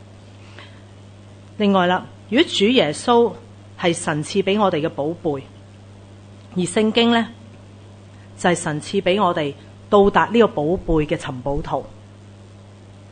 A: 另外啦，如果主耶穌係神賜俾我哋嘅寶貝，而聖經呢，就係、是、神賜俾我哋到達呢個寶貝嘅尋寶圖，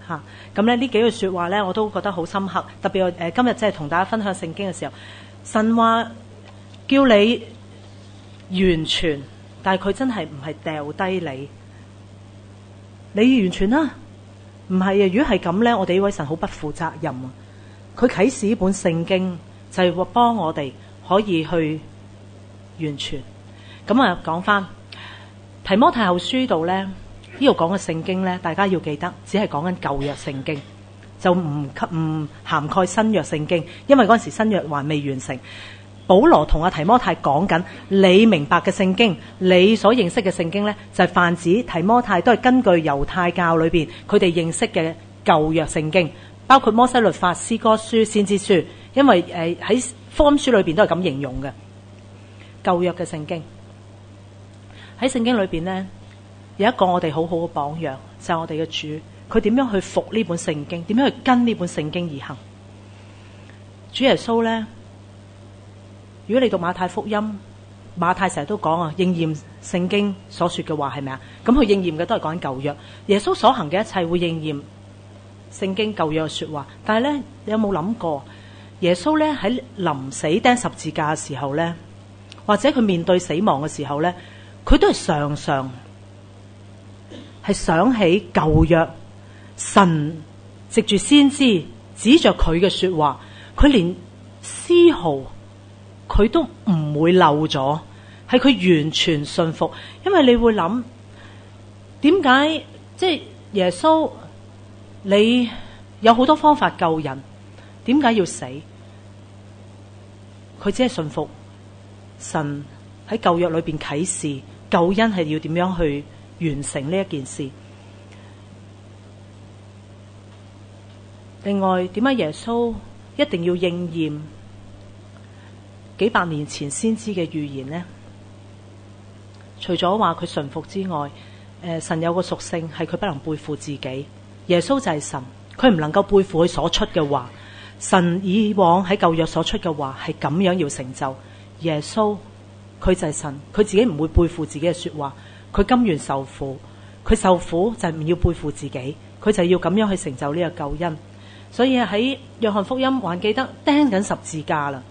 A: 嚇。咁咧呢幾句説話咧，我都覺得好深刻。特別我誒今日即係同大家分享聖經嘅時候，神話叫你完全，但係佢真係唔係掉低你，你完全啦，唔係啊！如果係咁咧，我哋呢位神好不負責任啊！佢啟示呢本聖經就係話幫我哋可以去完全。咁啊，講翻提摩太後書度咧，呢度講嘅聖經咧，大家要記得，只係講緊舊約聖經，就唔唔涵蓋新約聖經，因為嗰陣時新約還未完成。保羅同阿提摩太講緊，你明白嘅聖經，你所認識嘅聖經咧，就係泛指提摩太都係根據猶太教裏邊佢哋認識嘅舊約聖經，包括摩西律法、詩歌書、先知書，因為誒喺福音書裏邊都係咁形容嘅舊約嘅聖經。喺聖經裏邊咧，有一個我哋好好嘅榜樣，就係我哋嘅主，佢點樣去服呢本聖經，點樣去跟呢本聖經而行。主耶穌咧，如果你讀馬太福音，馬太成日都講啊，應驗聖經所說嘅話係咪啊？咁佢應驗嘅都係講緊舊約，耶穌所行嘅一切會應驗聖經舊約嘅說話。但係咧，你有冇諗過耶穌咧喺臨死釘十字架嘅時候咧，或者佢面對死亡嘅時候咧，佢都係常常係想起舊約神藉住先知指着佢嘅說話，佢連絲毫佢都唔會漏咗，係佢完全信服。因為你會諗，點解即係耶穌你有好多方法救人，點解要死？佢只係信服神喺舊約裏邊啟示救恩係要點樣去完成呢一件事。另外，點解耶穌一定要應驗幾百年前先知嘅預言呢？除咗話佢順服之外，誒，神有個屬性係佢不能背負自己。耶穌就係神，佢唔能夠背負佢所出嘅話。神以往喺舊約所出嘅話係咁樣要成就。耶穌佢就係神，佢自己唔會背負自己嘅說話，佢甘願受苦，佢受苦就係唔要背負自己，佢就要咁樣去成就呢個救恩。所以喺約翰福音還記得釘緊十字架啦。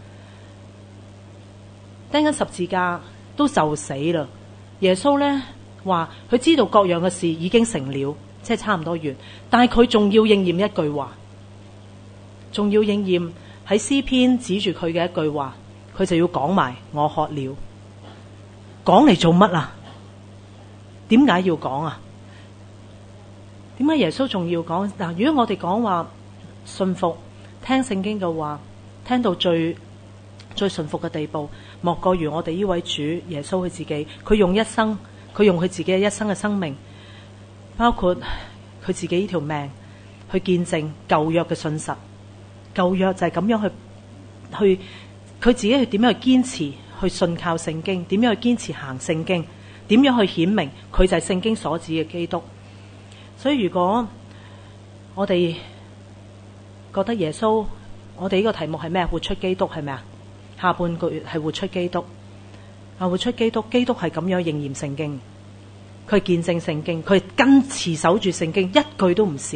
A: 釘緊十字架都就死啦。耶穌咧話佢知道各樣嘅事已經成了，即係差唔多完，但係佢仲要應驗一句話，仲要應驗喺詩篇指住佢嘅一句話，佢就要講埋我渴了。講嚟做乜啊？點解要講啊？點解耶穌仲要講？嗱，如果我哋講話信服聽聖經嘅話，聽到最最順服嘅地步，莫過於我哋呢位主耶穌佢自己，佢用一生，佢用佢自己嘅一生嘅生命，包括佢自己呢條命，去見證舊約嘅信實。舊約就係咁樣去去，佢自己去點樣去堅持去信靠聖經，點樣去堅持行聖經，點樣去顯明佢就係聖經所指嘅基督。所以如果我哋覺得耶穌，我哋呢個題目係咩？活出基督係咪啊？下半句係活出基督，啊，活出基督，基督係咁樣應驗聖經，佢係見證聖經，佢係跟持守住聖經，一句都唔少。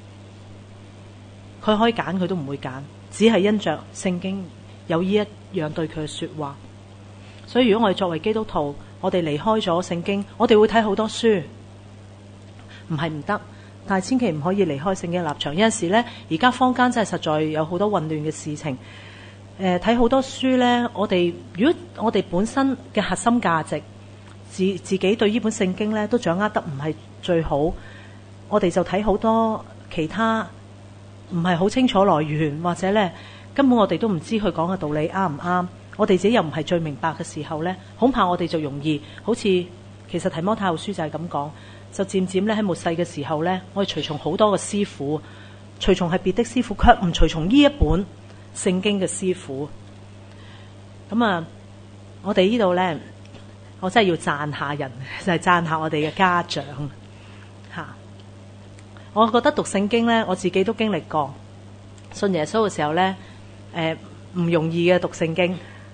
A: 佢可以揀，佢都唔會揀，只係因着聖經有呢一樣對佢嘅說話。所以如果我哋作為基督徒，我哋離開咗聖經，我哋會睇好多書，唔係唔得，但係千祈唔可以離開聖經立場。有陣時咧，而家坊間真係實在有好多混亂嘅事情。誒，睇好多書咧，我哋如果我哋本身嘅核心價值，自自己對呢本聖經咧都掌握得唔係最好，我哋就睇好多其他唔係好清楚來源，或者咧根本我哋都唔知佢講嘅道理啱唔啱，我哋自己又唔係最明白嘅時候咧，恐怕我哋就容易好似其實提摩太後書就係咁講，就漸漸咧喺末世嘅時候咧，我哋隨從好多嘅師傅，隨從係別的師傅，卻唔隨從呢一本聖經嘅師傅。咁啊，我哋呢度咧，我真係要讚下人，就係讚下我哋嘅家長吓。我覺得讀聖經咧，我自己都經歷過信耶穌嘅時候咧，誒、呃、唔容易嘅讀聖經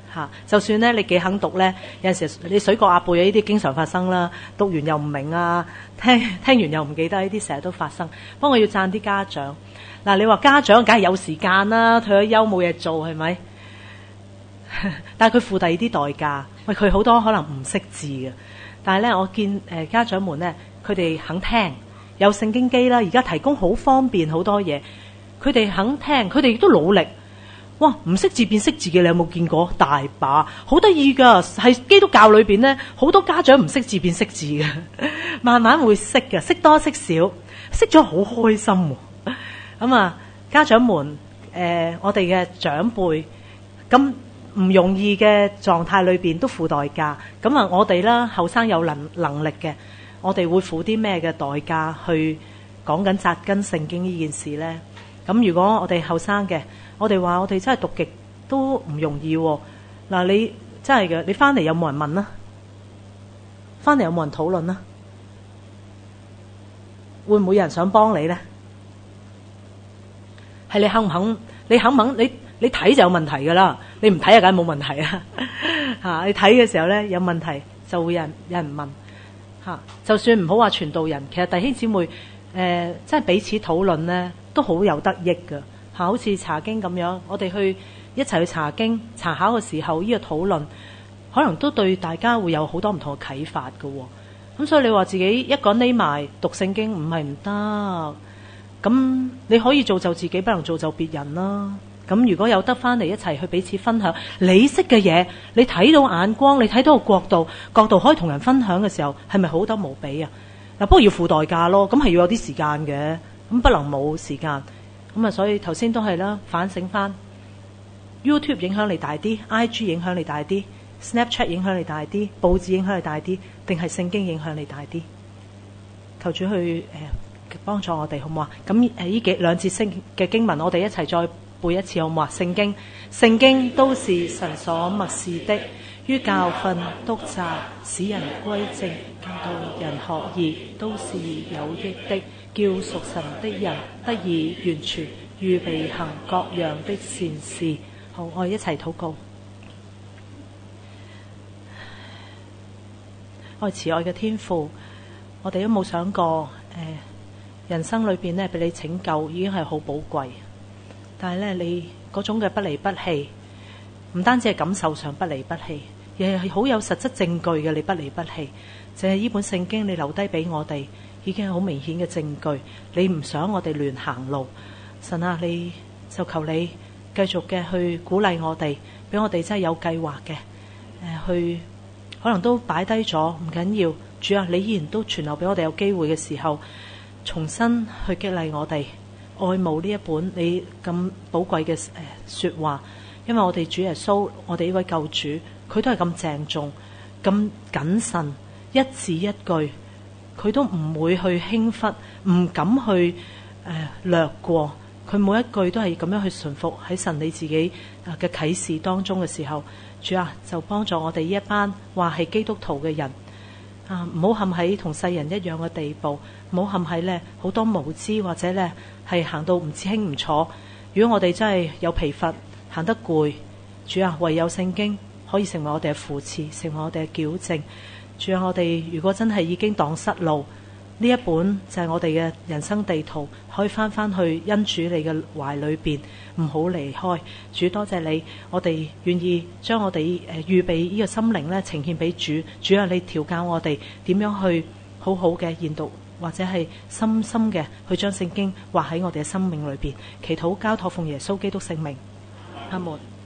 A: 嚇。就算咧你幾肯讀咧，有陣時你水過鴨背啊，呢啲經常發生啦。讀完又唔明啊，聽聽完又唔記得，呢啲成日都發生。不過我要讚啲家長。嗱，你話家長梗係有時間啦，退咗休冇嘢做係咪？但係佢付第二啲代價，喂，佢好多可能唔識字嘅。但係咧，我見誒家長們咧，佢哋肯聽，有聖經機啦，而家提供好方便好多嘢，佢哋肯聽，佢哋亦都努力。哇！唔識字變識字嘅，你有冇見過？大把，好得意㗎。係基督教裏邊咧，好多家長唔識字變識字嘅，慢慢會識嘅，識多識少，識咗好開心喎。咁啊，家長們，誒、呃，我哋嘅長輩，咁唔容易嘅狀態裏邊都付代價。咁啊，我哋啦，後生有能能力嘅，我哋會付啲咩嘅代價去講緊扎根聖經呢件事呢？咁如果我哋後生嘅，我哋話我哋真係讀極都唔容易喎。嗱，你真係嘅，你翻嚟有冇人問啊？翻嚟有冇人討論啊？會唔會有人想幫你呢？係你肯唔肯？你肯唔肯？你你睇就有問題㗎啦。你唔睇啊，梗係冇問題啊！嚇，你睇嘅時候咧，有問題就會有人有人問嚇。就算唔好話傳道人，其實弟兄姊妹誒，即係彼此討論咧，都好有得益㗎嚇。好似查經咁樣，我哋去一齊去查經查考嘅時候，呢個討論可能都對大家會有好多唔同嘅啟發㗎喎。咁所以你話自己一個人匿埋讀聖經唔係唔得。咁你可以造就自己，不能造就別人啦。咁如果有得翻嚟一齊去彼此分享你識嘅嘢，你睇到眼光，你睇到個角度，角度可以同人分享嘅時候，係咪好得無比啊？嗱，不過要付代價咯，咁係要有啲時間嘅，咁不能冇時間。咁啊，所以頭先都係啦，反省翻 YouTube 影響力大啲 ，I G 影響力大啲 ，Snapchat 影響力大啲，報紙影響力大啲，定係聖經影響力大啲？求主去誒。呃幫助我哋好唔好啊？咁誒呢幾兩節聖嘅經文，我哋一齊再背一次好唔好啊？聖經，聖經都是神所默示的，於教訓、督責、使人歸正、教導人學義，都是有益的，叫屬神的人得以完全，預備行各樣的善事。好，我哋一齊禱告。愛慈愛嘅天父，我哋都冇想過誒。呃人生裏邊咧，俾你拯救已經係好寶貴，但係咧，你嗰種嘅不離不棄，唔單止係感受上不離不棄，亦係好有實質證據嘅你不離不棄。淨係呢本聖經你留低俾我哋，已經係好明顯嘅證據。你唔想我哋亂行路，神啊，你就求你繼續嘅去鼓勵我哋，俾我哋真係有計劃嘅，誒、呃，去可能都擺低咗，唔緊要。主啊，你依然都存留俾我哋有機會嘅時候。重新去激勵我哋愛慕呢一本你咁寶貴嘅誒說話，因為我哋主耶穌，我哋呢位救主，佢都係咁鄭重、咁謹慎，一字一句，佢都唔會去輕忽，唔敢去誒、呃、略過，佢每一句都係咁樣去順服喺神你自己嘅啟示當中嘅時候，主啊，就幫助我哋呢一班話係基督徒嘅人。啊！唔好陷喺同世人一樣嘅地步，唔好陷喺咧好多無知，或者咧係行到唔知輕唔楚。如果我哋真係有疲乏，行得攰，主啊，唯有聖經可以成為我哋嘅扶持，成為我哋嘅矯正。主啊，我哋如果真係已經蕩失路，呢一本就係我哋嘅人生地圖，可以翻翻去恩主你嘅懷裏邊，唔好離開。主，多謝你，我哋願意將我哋誒預備呢個心靈咧呈獻俾主。主啊，你調教我哋點樣去好好嘅研讀，或者係深深嘅去將聖經畫喺我哋嘅生命裏邊。祈禱交託奉耶穌基督聖名，阿門。